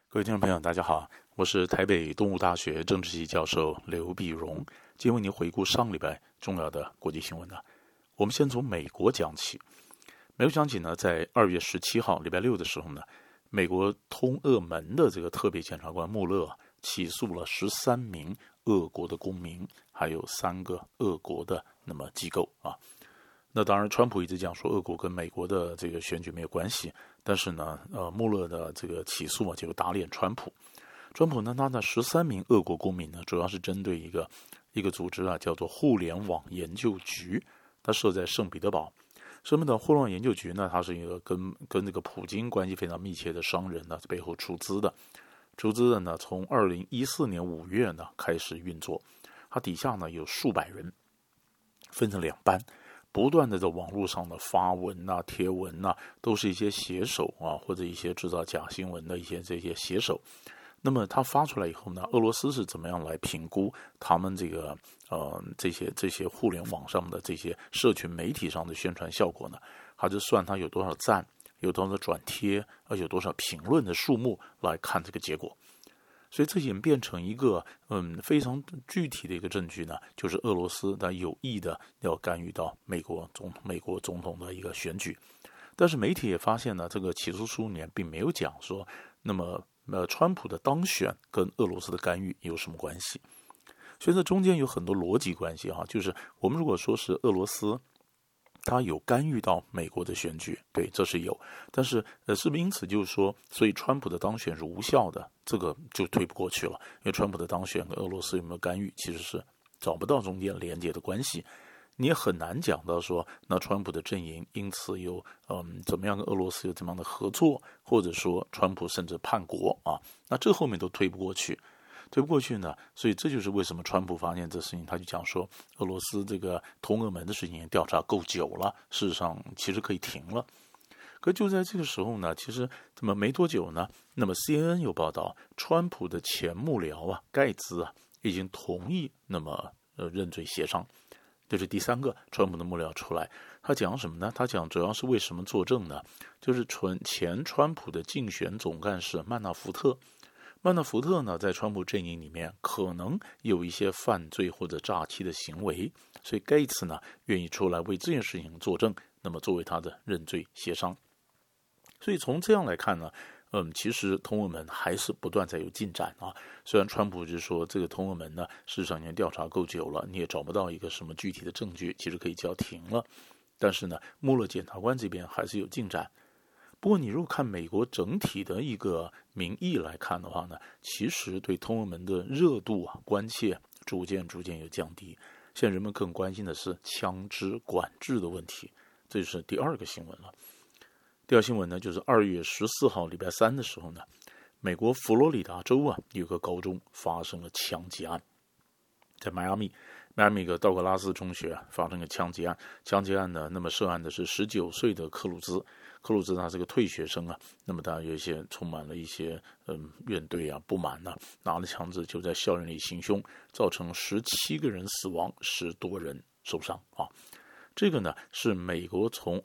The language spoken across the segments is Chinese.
各位听众朋友，大家好，我是台北东吴大学政治系教授刘必荣，今天为您回顾上礼拜重要的国际新闻呢。我们先从美国讲起。美国讲起呢，在2月17号礼拜六的时候呢，美国通俄门的这个特别检察官穆勒起诉了13名俄国的公民，还有3个俄国的机构啊。那当然，川普一直讲说俄国跟美国的这个选举没有关系，但是呢，穆勒的这个起诉就打脸川普。川普呢，他的13名俄国公民呢，主要是针对一个组织叫做互联网研究局，它设在圣彼得堡。圣彼得堡互联网研究局呢，它是一个跟这个普京关系非常密切的商人呢背后出资的呢，从2014年5月呢开始运作，它底下呢有数百人，分成2班。不断的在网络上的发文贴文都是一些写手或者一些制造假新闻的这些写手。那么他发出来以后呢，俄罗斯是怎么样来评估他们这些互联网上的这些社群媒体上的宣传效果呢？他就算他有多少赞，有多少转贴，有多少评论的数目来看这个结果。所以这演变成一个非常具体的一个证据呢，就是俄罗斯它有意的要干预到美国总统的一个选举。但是媒体也发现呢，这个起诉书里面并没有讲说，那么川普的当选跟俄罗斯的干预有什么关系？所以这中间有很多逻辑关系就是我们如果说是俄罗斯他有干预到美国的选举，对，这是有，但是是不是因此就是说，所以川普的当选是无效的？这个就推不过去了，因为川普的当选跟俄罗斯有没有干预，其实是找不到中间连接的关系。你也很难讲到说，那川普的阵营因此有怎么样跟俄罗斯有怎么样的合作，或者说川普甚至叛国那这后面都推不过去呢，所以这就是为什么川普发现这事情，他就讲说俄罗斯这个通俄门的事情调查够久了，事实上其实可以停了。可就在这个时候呢，其实这么没多久呢，那么 CNN 有报道，川普的前幕僚盖茨已经同意认罪协商。这是第3个川普的幕僚出来，他讲什么呢？他讲主要是为什么作证呢？就是前川普的竞选总干事曼纳福特呢，在川普阵营里面可能有一些犯罪或者诈欺的行为，所以盖茨呢愿意出来为这件事情作证，那么作为他的认罪协商。所以从这样来看呢，其实通俄门还是不断在有进展虽然川普就说这个通俄门呢，事实上已经调查够久了，你也找不到一个什么具体的证据，其实可以叫停了。但是呢，穆勒检察官这边还是有进展。不过你如果看美国整体的一个民意来看的话呢，其实对通俄门的热度关切逐渐有降低。现在人们更关心的是枪支管制的问题，这就是第2个新闻了。第2新闻呢，就是2月14号礼拜3的时候呢，美国佛罗里达州有个高中发生了枪击案，在迈阿密一个道格拉斯中学发生了枪击案呢，那么涉案的是19岁的克鲁兹他是个退学生那么他有一些充满了一些怨怼不满拿了枪支就在校园里行凶，造成17个人死亡，10多人受伤这个呢是美国从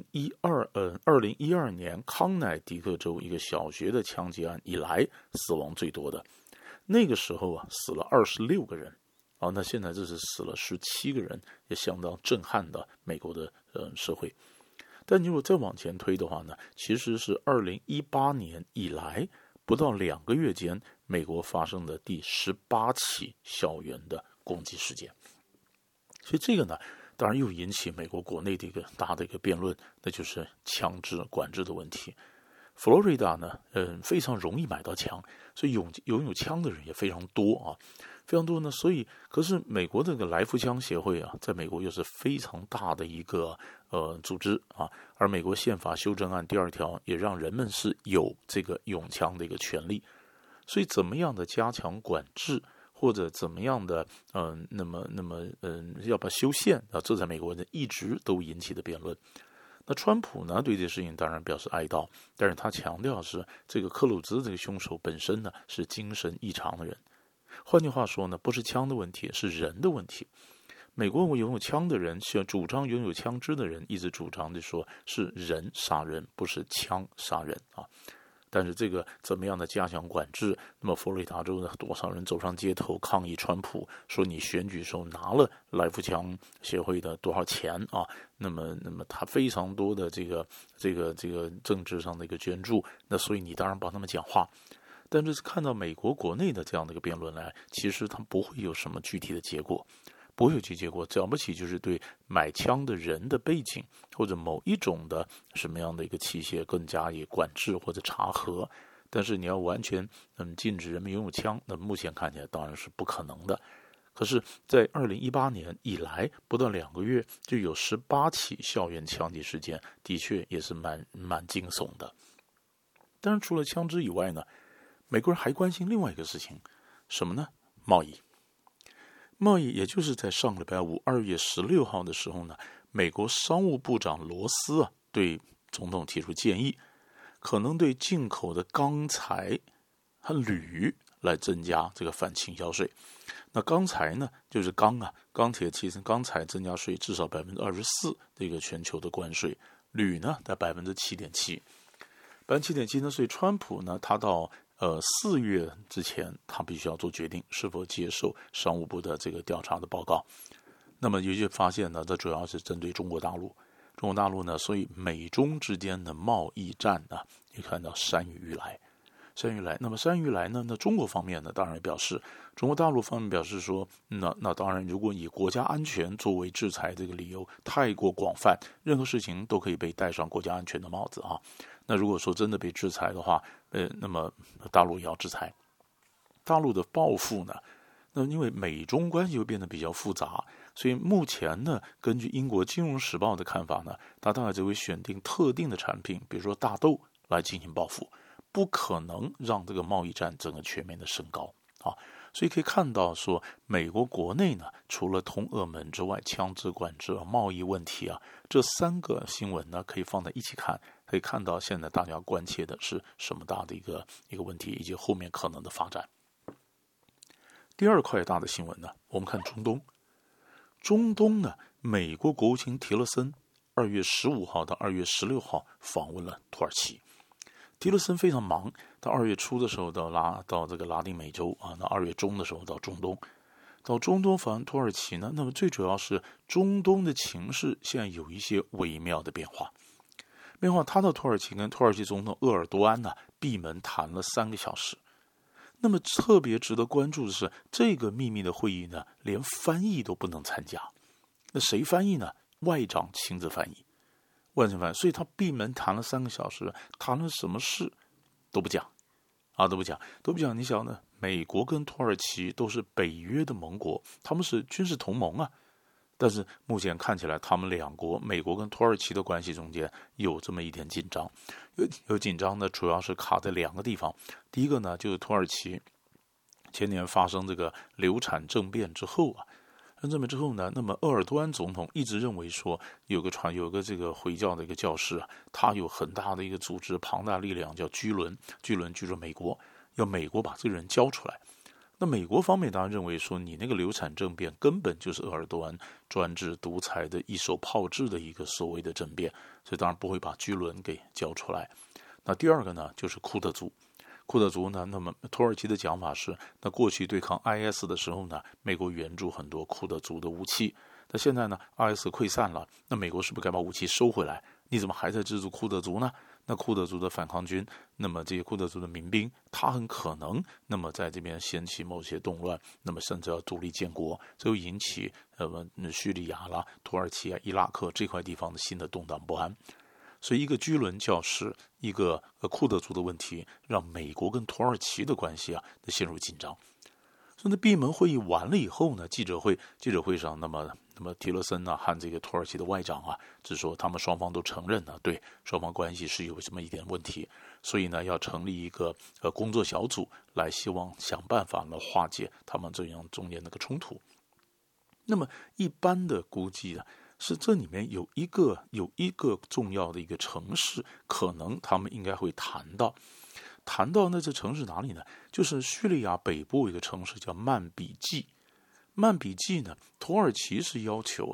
2012年康乃狄克州一个小学的枪击案以来死亡最多的。那个时候死了26个人那现在这是死了17个人，也相当震撼的美国的社会。但如果再往前推的话呢，其实是2018年以来不到2个月间，美国发生的第18起校园的攻击事件。所以这个呢，当然又引起美国国内的一个大的一个辩论，那就是枪支管制的问题。佛罗里达呢，非常容易买到枪，所以拥有枪的人也非常多非常多呢。所以，可是美国这个来福枪协会在美国又是非常大的一个组织而美国宪法修正案第2条也让人们是有这个拥枪的一个权利。所以，怎么样的加强管制，或者怎么样的要把修宪这在美国人一直都引起的辩论。那川普呢对这事情当然表示哀悼，但是他强调是这个克鲁兹这个凶手本身呢是精神异常的人。换句话说呢，不是枪的问题，是人的问题。美国拥有枪的人，主张拥有枪支的人，一直主张的说是人杀人，不是枪杀人但是这个怎么样的加强管制？那么佛罗里达州呢，多少人走上街头抗议川普，说你选举时候拿了来福枪协会的多少钱啊？那么他非常多的这个政治上的一个捐助，那所以你当然帮他们讲话。但是看到美国国内的这样的一个辩论来，其实它不会有什么具体的结果。不会有结果，了不起就是对买枪的人的背景或者某一种的什么样的一个器械更加以管制或者查核，但是你要完全禁止人们拥有枪，那目前看起来当然是不可能的。可是，在2018年以来不到2个月，就有18起校园枪击事件，的确也是蛮惊悚的。当然，除了枪支以外呢，美国人还关心另外一个事情，什么呢？贸易。贸易，也就是在上个礼拜五2月16号的时候呢，美国商务部长罗斯对总统提出建议，可能对进口的钢材和铝来增加这个反倾销税。那钢材呢，就是钢铁、汽车、钢材增加税至少24%这个全球的关税，铝呢在7.7%，7.7%呢，所以川普呢，他到4月之前，他必须要做决定是否接受商务部的这个调查的报告。那么也就发现呢，这主要是针对中国大陆。中国大陆呢，所以美中之间的贸易战呢，你看到山雨欲来。那么山雨来呢，那中国方面呢，当然表示，中国大陆方面表示说，那当然，如果以国家安全作为制裁这个理由太过广泛，任何事情都可以被戴上国家安全的帽子啊。那如果说真的被制裁的话，那么大陆也要制裁。大陆的报复呢，那因为美中关系会变得比较复杂，所以目前呢，根据英国金融时报的看法呢，它大概只会选定特定的产品，比如说大豆来进行报复，不可能让这个贸易战整个全面的升高啊。所以可以看到说，美国国内呢，除了通俄门之外，枪支管制、贸易问题这3个新闻呢，可以放在一起看，可以看到现在大家关切的是什么大的一个问题，以及后面可能的发展。第2块大的新闻呢，我们看中东。中东呢，美国国务卿提勒森2月15号到2月16号访问了土耳其。提勒森非常忙，到2月初的时候到这个拉丁美洲那2月中的时候到中东访问土耳其呢，那么最主要是中东的情势现在有一些微妙的变化。他到土耳其跟土耳其总统鄂尔多安闭门谈了3个小时。那么特别值得关注的是，这个秘密的会议呢，连翻译都不能参加。那谁翻译呢？外长亲自翻译。所以他闭门谈了3个小时，谈了什么事都不讲都不讲。你想呢，美国跟土耳其都是北约的盟国，他们是军事同盟但是目前看起来，他们2国，美国跟土耳其的关系中间有这么一点紧张。有紧张呢，主要是卡在2个地方。第一个呢，就是土耳其前年发生这个流产政变之后呢，那么鄂尔多安总统一直认为说，有个这个回教的一个教士他有很大的一个组织庞大力量，叫居伦据说美国要美国把这个人交出来。那美国方面当然认为说，你那个流产政变根本就是鄂尔多安专制独裁的一手炮制的一个所谓的政变，所以当然不会把居伦给交出来。那第2个呢，就是库德族呢，那么土耳其的讲法是，那过去对抗 IS 的时候呢，美国援助很多库德族的武器。那现在呢 ，IS 溃散了，那美国是不是该把武器收回来？你怎么还在资助库德族呢？那库德族的反抗军，那么这些库德族的民兵，他很可能那么在这边掀起某些动乱，那么甚至要独立建国，这会引起叙利亚土耳其伊拉克这块地方的新的动荡不安。所以一个居伦教士，一个库德族的问题，让美国跟土耳其的关系陷入紧张。所以那闭门会议完了以后呢，记者会上，那么提勒森和这个土耳其的外长只说他们双方都承认对双方关系是有这么一点问题，所以呢要成立一个工作小组来希望想办法来化解他们这样中间那个冲突。那么一般的估计是这里面有一个重要的一个城市，可能他们应该会谈到那这城市哪里呢？就是叙利亚北部一个城市叫曼比季。曼比季呢，土耳其是要求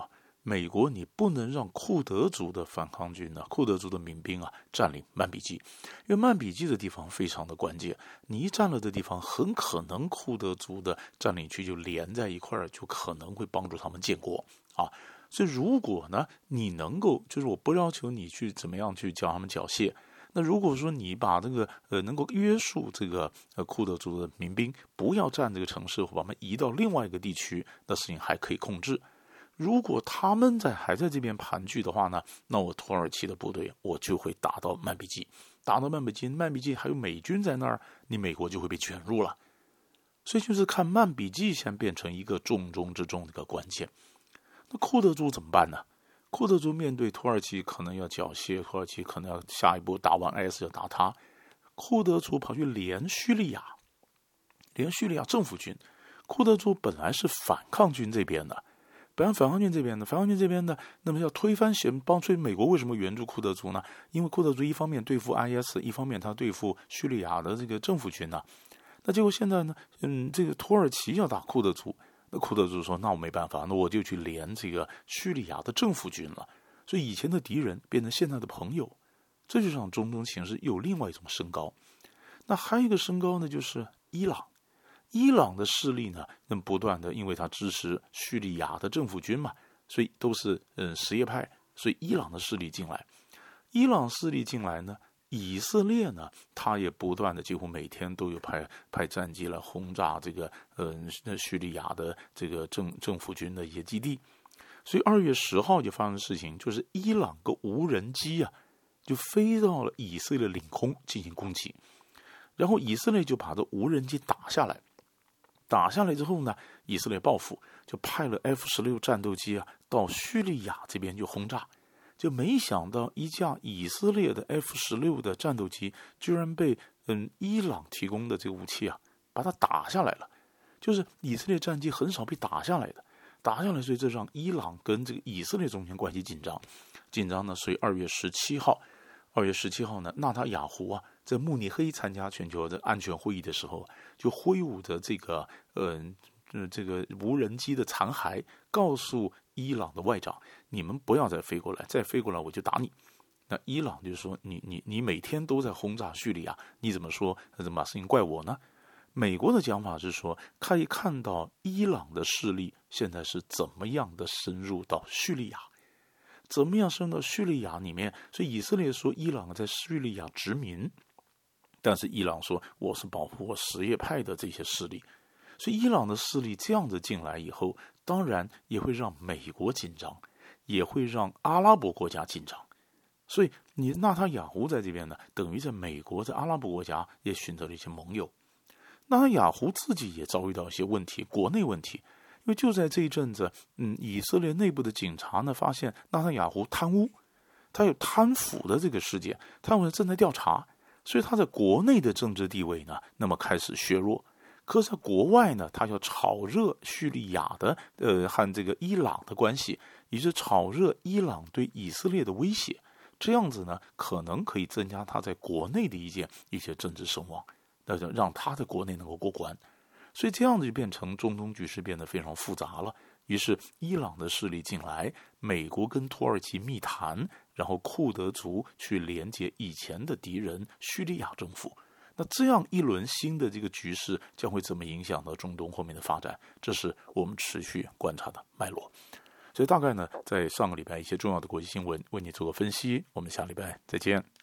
美国你不能让库德族的反抗军呢，库德族的民兵啊占领曼比季，因为曼比季的地方非常的关键，你一占了的地方，很可能库德族的占领区就连在一块儿，就可能会帮助他们建国啊。所以如果呢，你能够，就是我不要求你去怎么样去叫他们缴械，那如果说你把这个能够约束这个库德族的民兵不要占这个城市，或把他们移到另外一个地区，那事情还可以控制。如果他们还在这边盘踞的话呢，那我土耳其的部队我就会打到曼比季，打到曼比季还有美军在那儿，你美国就会被卷入了。所以就是看曼比季先变成一个重中之重的一个关键。那库德族怎么办呢？库德族面对土耳其可能要缴械，土耳其可能要下一步打完 IS 要打他，库德族跑去连叙利亚政府军。库德族本来是反抗军这边的，反抗军这边的，那么要推翻所以美国为什么援助库德族呢？因为库德族一方面对付 IS， 一方面他对付叙利亚的这个政府军呢。那结果现在呢，这个土耳其要打库德族，那库德族说，那我没办法，那我就去连这个叙利亚的政府军了。所以以前的敌人变成现在的朋友，这就让中东形势有另外一种升高。那还有一个升高呢，就是伊朗的势力呢，不断的，因为他支持叙利亚的政府军嘛，所以都是什叶派，所以伊朗的势力进来。伊朗势力进来呢，以色列呢，他也不断的，几乎每天都有派战机来轰炸这个叙利亚的这个政府军的一些基地。所以2月10号就发生的事情，就是伊朗个无人机啊，就飞到了以色列领空进行攻击，然后以色列就把这无人机打下来之后呢，以色列报复，就派了 F-16 战斗机啊到叙利亚这边就轰炸，就没想到一架以色列的 F-16 的战斗机居然被伊朗提供的这个武器啊把它打下来了，就是以色列战机很少被打下来的，所以这让伊朗跟这个以色列中间关系紧张呢。所以2月17号呢，纳塔雅胡啊在慕尼黑参加全球的安全会议的时候，就挥舞着这个无人机的残骸，告诉伊朗的外长，你们不要再飞过来我就打你。那伊朗就说，你每天都在轰炸叙利亚，你怎么把事情怪我呢？美国的讲法是说，可以看到伊朗的势力现在是怎么样的深入到叙利亚，怎么样深入到叙利亚里面。所以以色列说伊朗在叙利亚殖民，但是伊朗说我是保护我什叶派的这些势力。所以伊朗的势力这样子进来以后，当然也会让美国紧张，也会让阿拉伯国家紧张。所以你纳塔雅胡在这边呢，等于在美国在阿拉伯国家也寻得了一些盟友。纳塔雅胡自己也遭遇到一些问题，国内问题，因为就在这一阵子，以色列内部的警察呢发现纳塔雅胡贪污，他有贪腐的这个事件，他们正在调查，所以他在国内的政治地位呢，那么开始削弱。可是在国外呢，他要炒热叙利亚的和这个伊朗的关系，也就是炒热伊朗对以色列的威胁，这样子呢，可能可以增加他在国内的一些政治声望，那就让他在国内能够过关。所以这样子就变成中东局势变得非常复杂了。于是伊朗的势力进来，美国跟土耳其密谈，然后库德族去连接以前的敌人叙利亚政府。那这样一轮新的这个局势将会怎么影响到中东后面的发展？这是我们持续观察的脉络。所以大概呢，在上个礼拜一些重要的国际新闻为你做个分析。我们下礼拜再见。